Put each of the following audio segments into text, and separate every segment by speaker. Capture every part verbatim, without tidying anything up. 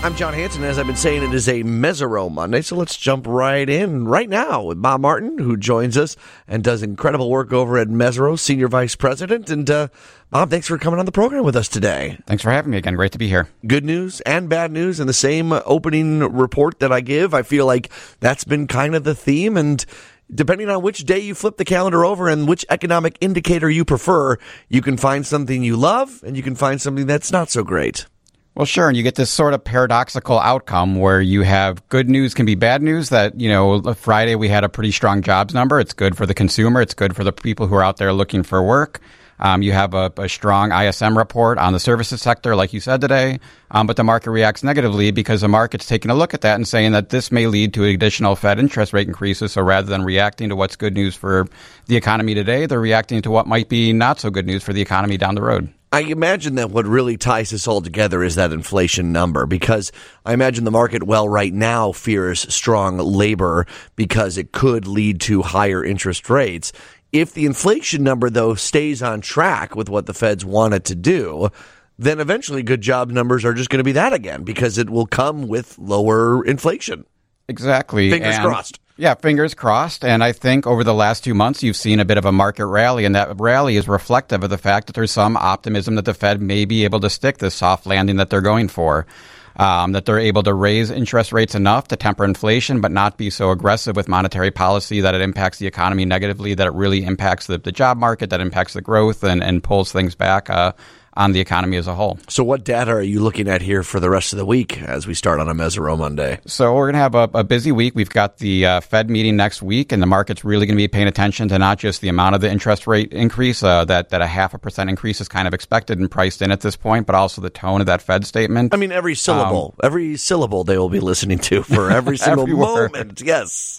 Speaker 1: I'm John Hanson. As I've been saying, it is a Mesero Monday, so let's jump right in right now with Bob Martin, who joins us and does incredible work over at Mesero, Senior Vice President. And uh, Bob, thanks for coming on the program with us today.
Speaker 2: Thanks for having me again. Great to be here.
Speaker 1: Good news and bad news in the same opening report that I give. I feel like that's been kind of the theme, and depending on which day you flip the calendar over and which economic indicator you prefer, you can find something you love and you can find something that's not so great.
Speaker 2: Well, sure. And you get this sort of paradoxical outcome where you have good news can be bad news. That, you know, Friday we had a pretty strong jobs number. It's good for the consumer. It's good for the people who are out there looking for work. Um, you have a, a strong I S M report on the services sector, like you said today. Um, but the market reacts negatively because the market's taking a look at that and saying that this may lead to additional Fed interest rate increases. So rather than reacting to what's good news for the economy today, they're reacting to what might be not so good news for the economy down the road.
Speaker 1: I imagine that what really ties this all together is that inflation number, because I imagine the market, well, right now fears strong labor because it could lead to higher interest rates. If the inflation number, though, stays on track with what the Feds want it to do, then eventually good job numbers are just going to be that again, because it will come with lower inflation.
Speaker 2: Exactly.
Speaker 1: Fingers
Speaker 2: and,
Speaker 1: crossed.
Speaker 2: Yeah, fingers crossed. And I think over the last two months, you've seen a bit of a market rally, and that rally is reflective of the fact that there's some optimism that the Fed may be able to stick this soft landing that they're going for. Um, that they're able to raise interest rates enough to temper inflation, but not be so aggressive with monetary policy that it impacts the economy negatively, that it really impacts the, the job market, that impacts the growth and, and pulls things back uh, on the economy as a whole.
Speaker 1: So what data are you looking at here for the rest of the week as we start on a Mesero Monday?
Speaker 2: So we're going to have a, a busy week. We've got the uh, Fed meeting next week, and the market's really going to be paying attention to not just the amount of the interest rate increase, uh, that, that a half a percent increase is kind of expected and priced in at this point, but also the tone of that Fed statement.
Speaker 1: I mean, every syllable, um, every syllable they will be listening to for every single
Speaker 2: every
Speaker 1: moment. Yes.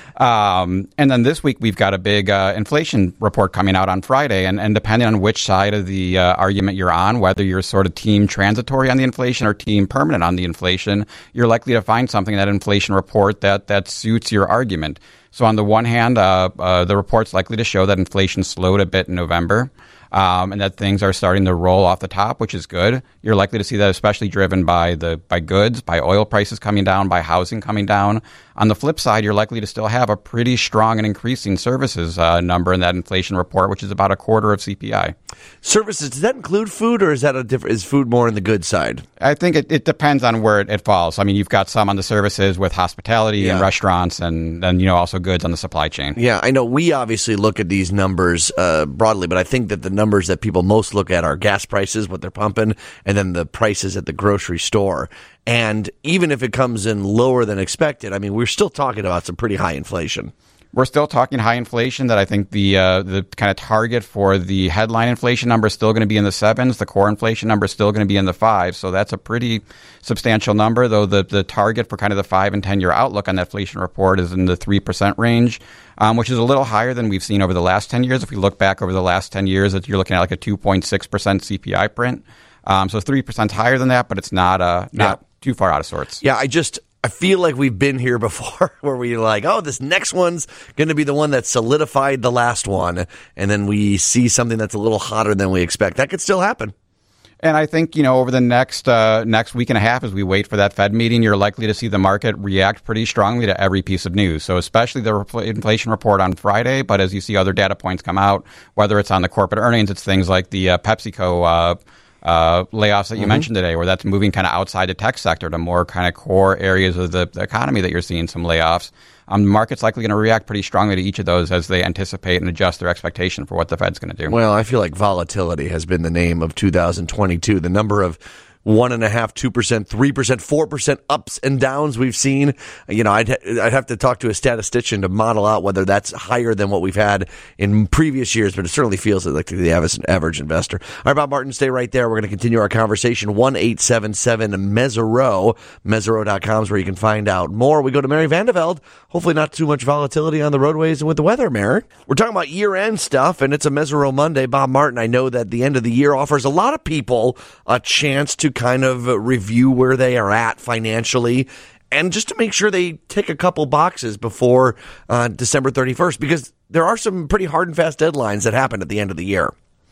Speaker 2: Um, and then this week, we've got a big uh, inflation report coming out on Friday. And, and depending on which side of the uh, argument you're on, whether you're sort of team transitory on the inflation or team permanent on the inflation, you're likely to find something in that inflation report that, that suits your argument. So on the one hand, uh, uh, the report's likely to show that inflation slowed a bit in November. Um, and that things are starting to roll off the top, which is good. You're likely to see that especially driven by the by goods, by oil prices coming down, by housing coming down. On the flip side, you're likely to still have a pretty strong and increasing services uh, number in that inflation report, which is about a quarter of C P I.
Speaker 1: Services, does that include food, or is that a different? Is food more on the good side?
Speaker 2: I think it, it depends on where it, it falls. I mean, you've got some on the services with hospitality yeah. and restaurants, and then, you know, also goods on the supply chain.
Speaker 1: Yeah, I know we obviously look at these numbers uh, broadly, but I think that the numbers that people most look at are gas prices, what they're pumping, and then the prices at the grocery store. And even if it comes in lower than expected, I mean, we're still talking about some pretty high inflation.
Speaker 2: We're still talking high inflation. That I think the uh, the kind of target for the headline inflation number is still going to be in the sevens. The core inflation number is still going to be in the fives. So that's a pretty substantial number, though the, the target for kind of the five and ten year outlook on that inflation report is in the three percent range, um, which is a little higher than we've seen over the last ten years. If we look back over the last ten years, you're looking at like a two point six percent C P I print. Um, so three percent higher than that, but it's not uh, not yeah. too far out of sorts.
Speaker 1: Yeah, I just... I feel like we've been here before where we're like, oh, this next one's going to be the one that solidified the last one. And then we see something that's a little hotter than we expect. That could still happen.
Speaker 2: And I think, you know, over the next uh, next week and a half, as we wait for that Fed meeting, you're likely to see the market react pretty strongly to every piece of news. So especially the re- inflation report on Friday. But as you see other data points come out, whether it's on the corporate earnings, it's things like the uh, PepsiCo uh Uh, layoffs that you mm-hmm. mentioned today, where that's moving kind of outside the tech sector to more kind of core areas of the, the economy that you're seeing some layoffs. Um, the market's likely going to react pretty strongly to each of those as they anticipate and adjust their expectation for what the Fed's going to do.
Speaker 1: Well, I feel like volatility has been the name of two thousand twenty-two. The number of one and a half, two percent, three percent, four percent ups and downs we've seen. You know, I'd I'd have to talk to a statistician to model out whether that's higher than what we've had in previous years, but it certainly feels like the average investor. All right, Bob Martin, stay right there. We're going to continue our conversation. one eight seven seven Mesero. Mesero dot com is where you can find out more. We go to Mary Vandeveld. Hopefully not too much volatility on the roadways and with the weather, Mary. We're talking about year-end stuff, and it's a Mesero Monday. Bob Martin, I know that the end of the year offers a lot of people a chance to kind of review where they are at financially and just to make sure they tick a couple boxes before uh, December thirty-first, because there are some pretty hard and fast deadlines that happen at the end of the year.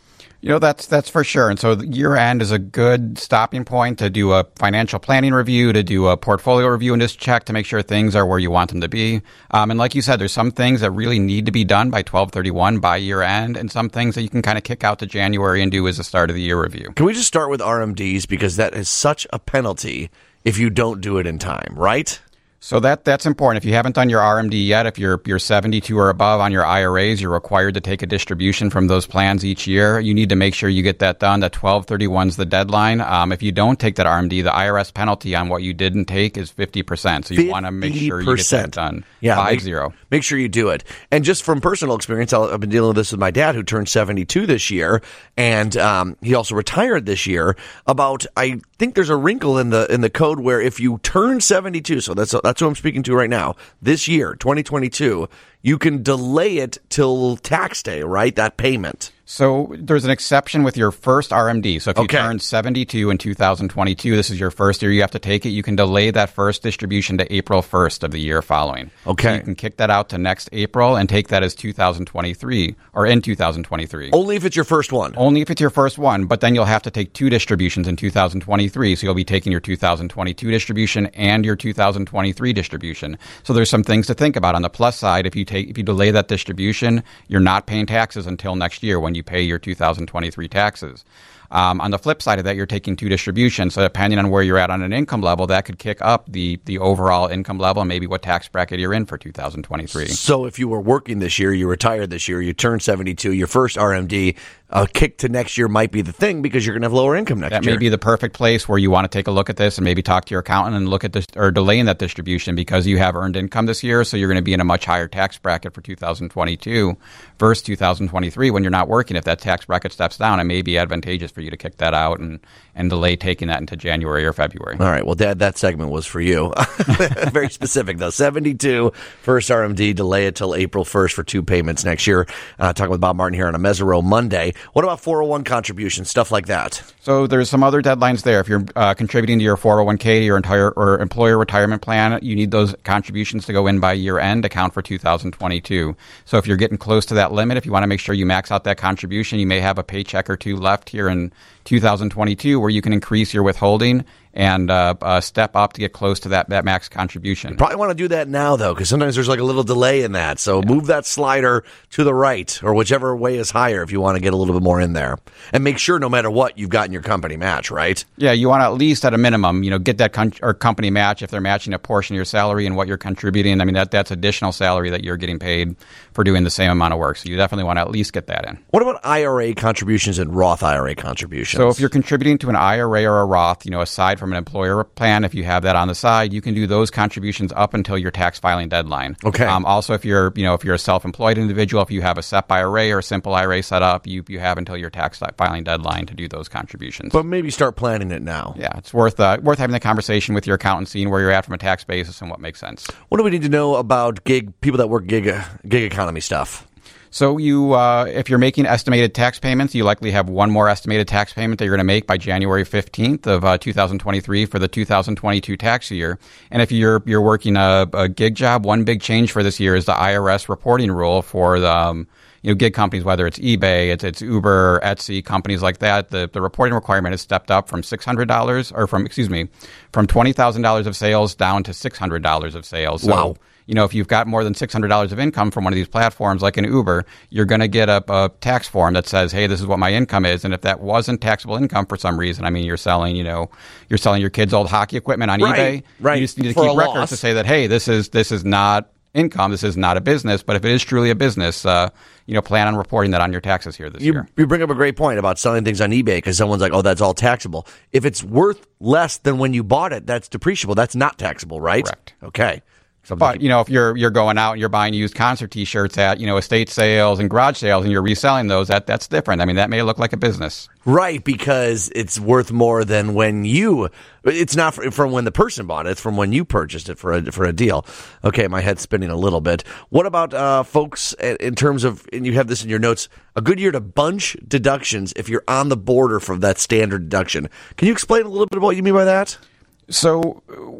Speaker 2: You know, that's that's for sure. And so year end is a good stopping point to do a financial planning review, to do a portfolio review, and just check to make sure things are where you want them to be. Um, and like you said, there's some things that really need to be done by twelve thirty-one, by year end, and some things that you can kind of kick out to January and do as a start of the year review.
Speaker 1: Can we just start with R M Ds, because that is such a penalty if you don't do it in time, right?
Speaker 2: So that that's important. If you haven't done your R M D yet, if you're you're seventy-two or above on your I R As, you're required to take a distribution from those plans each year. You need to make sure you get that done. That twelve thirty-one is the deadline. Um, if you don't take that R M D, the I R S penalty on what you didn't take is fifty percent. So you want to make sure you get that done.
Speaker 1: Yeah,
Speaker 2: Five
Speaker 1: make,
Speaker 2: zero.
Speaker 1: Make sure you do it. And just from personal experience, I've been dealing with this with my dad, who turned seventy-two this year, and um, he also retired this year. About, I think there's a wrinkle in the in the code where if you turn seventy-two, so that's that's what I'm speaking to right now, this year, twenty twenty-two, you can delay it till tax day, right? That payment.
Speaker 2: So there's an exception with your first R M D. So if you
Speaker 1: Okay.
Speaker 2: turn seventy-two in two thousand twenty-two, this is your first year you have to take it, you can delay that first distribution to April first of the year following.
Speaker 1: Okay.
Speaker 2: So you can kick that out to next April and take that as two thousand twenty-three, or in two thousand twenty-three.
Speaker 1: Only if it's your first one.
Speaker 2: Only if it's your first one, but then you'll have to take two distributions in two thousand twenty-three. So you'll be taking your two thousand twenty-two distribution and your two thousand twenty-three distribution. So there's some things to think about. On the plus side, if you take if you delay that distribution, you're not paying taxes until next year when you pay your two thousand twenty-three taxes. Um, on the flip side of that, you're taking two distributions. So depending on where you're at on an income level, that could kick up the the overall income level and maybe what tax bracket you're in for two thousand twenty-three.
Speaker 1: So if you were working this year, you retired this year, you turned seventy-two, your first R M D, a kick to next year might be the thing because you're going to have lower income next
Speaker 2: That
Speaker 1: year.
Speaker 2: may be the perfect place where you want to take a look at this and maybe talk to your accountant and look at this, or delaying that distribution because you have earned income this year. So you're going to be in a much higher tax bracket for two thousand twenty-two versus two thousand twenty-three when you're not working. If that tax bracket steps down, it may be advantageous for you to kick that out and, and delay taking that into January or February.
Speaker 1: All right. Well, Dad, that segment was for you. Very specific, though. seventy-two, first R M D, delay it till April first for two payments next year. Uh, talking with Bob Martin here on a Mesereau Monday. What about four oh one contributions, stuff like that?
Speaker 2: So there's some other deadlines there. If you're uh, contributing to your four oh one k, to your entire or employer retirement plan, you need those contributions to go in by year end, account for two thousand twenty-two. So if you're getting close to that limit, if you want to make sure you max out that contribution, you may have a paycheck or two left here in two thousand twenty-two where you can increase your withholding and uh, uh, step up to get close to that, that max contribution.
Speaker 1: Probably want to do that now, though, because sometimes there's like a little delay in that. So yeah. Move that slider to the right or whichever way is higher if you want to get a little bit more in there. And make sure no matter what, you've gotten your company match, right?
Speaker 2: Yeah, you want to at least at a minimum, you know, get that con- or company match if they're matching a portion of your salary and what you're contributing. I mean, that that's additional salary that you're getting paid for doing the same amount of work. So you definitely want to at least get that in.
Speaker 1: What about I R A contributions and Roth I R A contributions?
Speaker 2: So if you're contributing to an I R A or a Roth, you know, aside from an employer plan, if you have that on the side, you can do those contributions up until your tax filing deadline.
Speaker 1: Okay.
Speaker 2: Um, also, if you're, you know, if you're a self-employed individual, if you have a S E P I R A or a simple I R A set up, you you have until your tax filing deadline to do those contributions.
Speaker 1: But maybe start planning it now.
Speaker 2: Yeah, it's worth uh, worth having the conversation with your accountant, seeing where you're at from a tax basis and what makes sense.
Speaker 1: What do we need to know about gig people that work gig gig economy stuff?
Speaker 2: So you, uh, if you're making estimated tax payments, you likely have one more estimated tax payment that you're going to make by January fifteenth of uh, two thousand twenty-three for the two thousand twenty-two tax year. And if you're you're working a, a gig job, one big change for this year is the I R S reporting rule for the um, you know gig companies, whether it's eBay, it's it's Uber, Etsy, companies like that. The the reporting requirement has stepped up from six hundred dollars or from excuse me from twenty thousand dollars of sales down to six hundred dollars of sales. So,
Speaker 1: wow.
Speaker 2: You know, if you've got more than six hundred dollars of income from one of these platforms like an Uber, you're going to get a, a tax form that says, hey, this is what my income is. And if that wasn't taxable income for some reason, I mean, you're selling, you know, you're selling your kids' old hockey equipment on
Speaker 1: right,
Speaker 2: eBay.
Speaker 1: Right.
Speaker 2: You just need to
Speaker 1: for
Speaker 2: keep records
Speaker 1: loss.
Speaker 2: to say that, hey, this is this is not income. This is not a business. But if it is truly a business, uh, you know, plan on reporting that on your taxes here this
Speaker 1: you,
Speaker 2: year.
Speaker 1: You bring up a great point about selling things on eBay because someone's like, oh, that's all taxable. If it's worth less than when you bought it, that's depreciable. That's not taxable, right?
Speaker 2: Correct.
Speaker 1: Okay.
Speaker 2: Something but, you know, if you're you're going out and you're buying used concert T-shirts at, you know, estate sales and garage sales and you're reselling those, that that's different. I mean, that may look like a business.
Speaker 1: Right, because it's worth more than when you – it's not from when the person bought it. It's from when you purchased it for a, for a deal. Okay, my head's spinning a little bit. What about uh, folks in terms of – and you have this in your notes – a good year to bunch deductions if you're on the border from that standard deduction. Can you explain a little bit about what you mean by that?
Speaker 2: So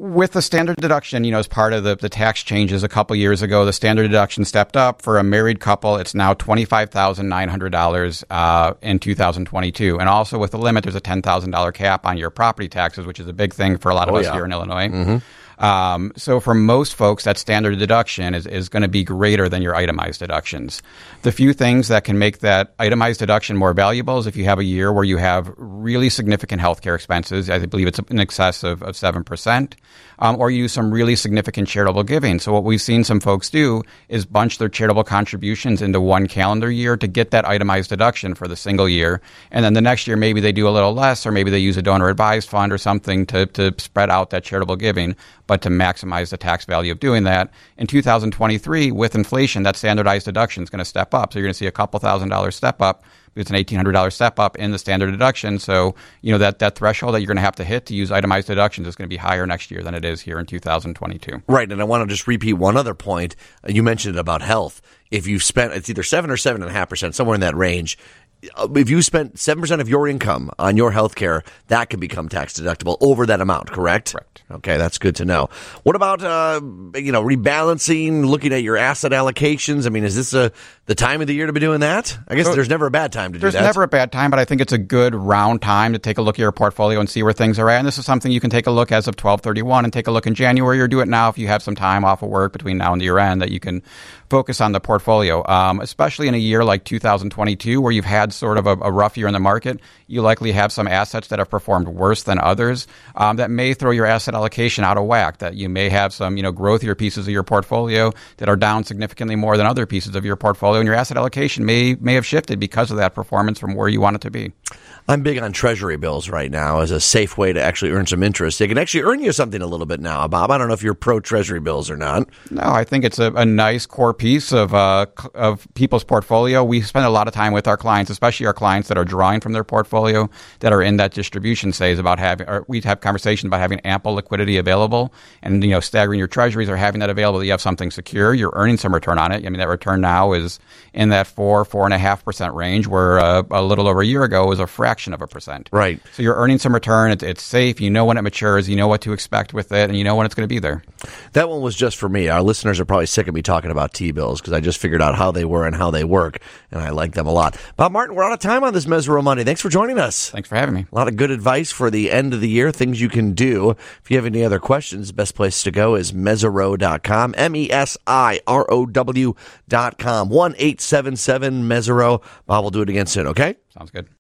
Speaker 2: with the standard deduction, you know, as part of the, the tax changes a couple years ago, the standard deduction stepped up. For a married couple, it's now twenty-five thousand nine hundred dollars uh, in two thousand twenty-two. And also with the limit, there's a ten thousand dollars cap on your property taxes, which is a big thing for a lot of
Speaker 1: oh,
Speaker 2: us
Speaker 1: yeah.
Speaker 2: here in Illinois.
Speaker 1: Mm-hmm.
Speaker 2: Um, so for most folks, that standard deduction is, is going to be greater than your itemized deductions. The few things that can make that itemized deduction more valuable is if you have a year where you have really significant healthcare expenses. I believe it's in excess of, of seven percent. Um, or you do some really significant charitable giving. So what we've seen some folks do is bunch their charitable contributions into one calendar year to get that itemized deduction for the single year. And then the next year, maybe they do a little less, or maybe they use a donor advised fund or something to, to spread out that charitable giving, but to maximize the tax value of doing that. In two thousand twenty-three, with inflation, that standardized deduction is going to step up. So you're going to see a couple thousand dollars step up. It's an eighteen hundred dollars step up in the standard deduction. So, you know, that, that threshold that you're going to have to hit to use itemized deductions is going to be higher next year than it is here in two thousand twenty-two.
Speaker 1: Right. And I want to just repeat one other point. You mentioned about health. If you've spent, it's either seven or seven and a half percent, somewhere in that range. If you spent seven percent of your income on your health care, that can become tax deductible over that amount, correct?
Speaker 2: Correct.
Speaker 1: Okay, that's good to know. What about, uh, you know, rebalancing, looking at your asset allocations? I mean, is this a, the time of the year to be doing that? I guess so, there's never a bad time to do
Speaker 2: there's
Speaker 1: that.
Speaker 2: There's never a bad time, but I think it's a good round time to take a look at your portfolio and see where things are at. And this is something you can take a look as of twelve thirty-one and take a look in January, or do it now if you have some time off of work between now and the year end that you can focus on the portfolio, um, especially in a year like two thousand twenty-two where you've had sort of a, a rough year in the market. You likely have some assets that have performed worse than others um, that may throw your asset allocation out of whack, that you may have some, you know, growthier pieces of your portfolio that are down significantly more than other pieces of your portfolio, and your asset allocation may may have shifted because of that performance from where you want it to be.
Speaker 1: I'm big on treasury bills right now as a safe way to actually earn some interest. They can actually earn you something a little bit now, Bob. I don't know if you're pro treasury bills or not.
Speaker 2: No, I think it's a, a nice core piece of uh, of people's portfolio. We spend a lot of time with our clients, especially our clients that are drawing from their portfolio, that are in that distribution phase, about having, or we have conversations about having ample liquidity available, and you know, staggering your treasuries or having that available. That you have something secure. You're earning some return on it. I mean, that return now is in that four four and a half percent range, where uh, a little over a year ago it was a fraction of a percent.
Speaker 1: Right.
Speaker 2: So you're earning some return. It's, it's safe. You know when it matures. You know what to expect with it, and you know when it's going to be there.
Speaker 1: That one was just for me. Our listeners are probably sick of me talking about T-bills because I just figured out how they were and how they work, and I like them a lot. Bob Martin, we're out of time on this Mesirow Monday. Thanks for joining us.
Speaker 2: Thanks for having me.
Speaker 1: A lot of good advice for the end of the year, things you can do. If you have any other questions, the best place to go is Mesirow dot com, M E S I R O W dot com, one eight seven seven Mesirow. Bob will do it again soon, okay?
Speaker 2: Sounds good.